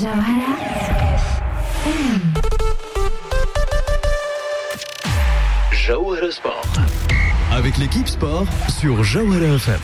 Jawhara Sport. Avec l'équipe sport sur Jawhara FM.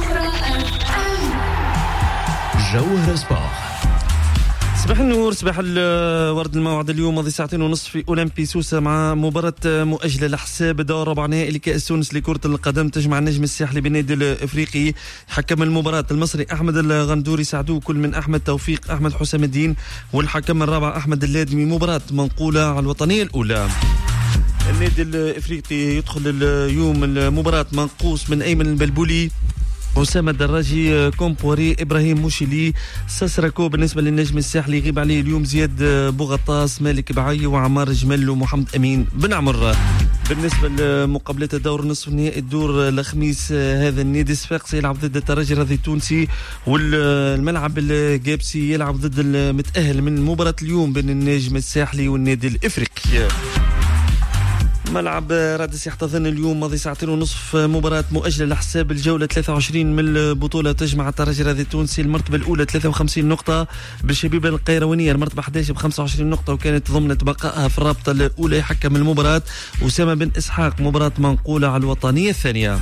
Jawhara Sport. صباح النور، صباح الورد. الموعد اليوم ماضي 2:30 في أولمبي سوسة مع مباراة مؤجلة لحساب دور ربع نهائي لكأس تونس لكرة القدم تجمع النجم الساحلي بالنادي الإفريقي. حكم المباراة المصري أحمد الغندوري، ساعدوه كل من أحمد توفيق، أحمد حسام الدين، والحكم الرابع أحمد اللادمي. مباراة منقولة على الوطنية الأولى. النادي الإفريقي يدخل اليوم المباراة منقوص من أيمن البلبولي، أسامة الدراجي، كومبوري، إبراهيم موشيلي، ساسراكو. بالنسبة للنجم الساحلي يغيب عليه اليوم زياد بوغطاس، مالك بعي، وعمار جمل، ومحمد أمين بن عمر. بالنسبة لمقابلة الدور نصف النهائي الدور الخميس، هذا النادي الصفاقسي يلعب ضد الترجي الرياضي التونسي، والملعب الجابسي يلعب ضد المتأهل من مباراة اليوم بين النجم الساحلي والنادي الإفريقي. ملعب رادس يحتضن اليوم ماضي 2:30 مباراة مؤجلة لحساب الجولة 23 من البطولة تجمع الترجي الرياضي التونسي المرتبة الأولى 53 نقطة بالشبيبة القيروانية المرتبة 11 ب25 نقطة، وكانت ضمن بقائها في الرابطة الأولى. يحكم المباراة أسامة بن إسحاق. مباراة منقولة على الوطنية الثانية.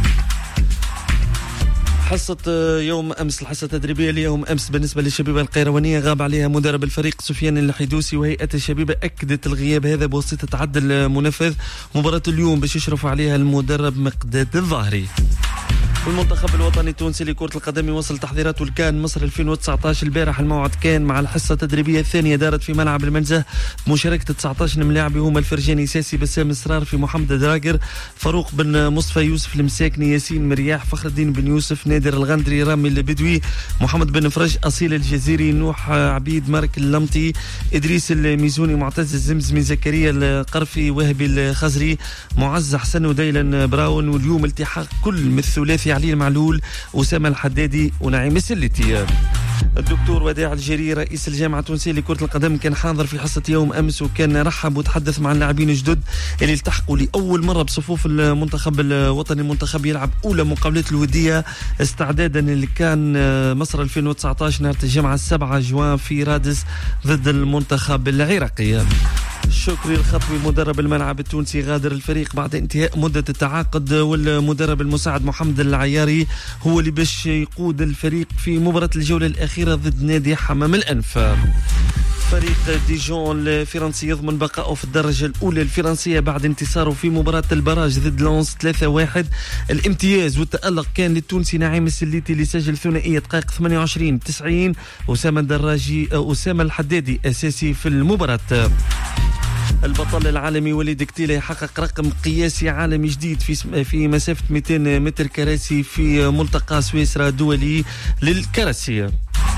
حصة يوم أمس، الحصة التدريبية ليوم أمس بالنسبة للشبيبة القيروانية غاب عليها مدرب الفريق سفيان الحدوسي، وهيئة الشبيبة أكدت الغياب هذا بواسطة عدل منفذ. مباراة اليوم باش يشرف عليها المدرب مقداد الظاهري. والمنتخب الوطني التونسي لكرة القدم يواصل تحضيراته الكان مصر 2019. البارح الموعد كان مع الحصة التدريبية الثانية دارت في ملعب المنزه بمشاركة 19 ملاعب، هما الفرجاني ساسي، بسام اسرار، في محمد دراجر، فاروق بن مصطفى، يوسف المساكني، ياسين مرياح، فخر الدين بن يوسف، نادر الغندري، رامي البدوي، محمد بن فرج، أصيل الجزيري، نوح عبيد، مارك اللمطي، إدريس الميزوني، معتز الزمزمي، زكريا القرفي، وهبي الخزري، معز حسن، وديلن براون. واليوم التحاق كل من الثلاثي علي المعلول، أسامة الحدادي، ونعيم السلتي. الدكتور وداع الجري رئيس الجامعة التونسية لكرة القدم كان حاضر في حصة يوم أمس، وكان رحب وتحدث مع اللاعبين الجدد اللي التحقوا لأول مرة بصفوف المنتخب الوطني. المنتخب يلعب أولى مقابلات الودية استعدادا اللي كان مصر 2019 نهار الجمعة 7 جوان في رادس ضد المنتخب العراقي. شكري الخطوي مدرب الملعب التونسي غادر الفريق بعد انتهاء مدة التعاقد، والمدرب المساعد محمد العياري هو اللي باش يقود الفريق في مباراة الجولة الأخيرة ضد نادي حمام الأنف. فريق ديجون الفرنسي يضمن بقائه في الدرجة الأولى الفرنسية بعد انتصاره في مباراة البراج ضد لونس 3-1. الامتياز والتألق كان للتونسي نعيم السليتي اللي سجل ثنائية دقائق 28-90. أسامة الدراجي، أسامة الحدادي أساسي في المباراة. البطل العالمي وليد كتيلة يحقق رقم قياسي عالمي جديد في مسافة 200 متر كراسي في ملتقى سويسرا دولي للكراسي.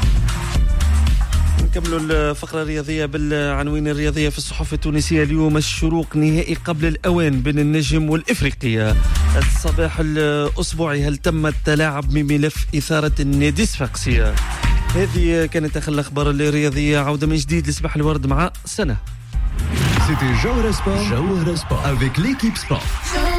نكملوا الفقرة الرياضية بالعناوين الرياضية في الصحف التونسية اليوم. الشروق نهائي قبل الأوان بين النجم والإفريقية. الصباح الأسبوعي، هل تم التلاعب بملف إثارة النادي الصفاقسي؟ هذه كانت آخر الأخبار الرياضية. عودة من جديد لصباح الورد مع سنة. C'était Jawhara Sport avec l'équipe sport.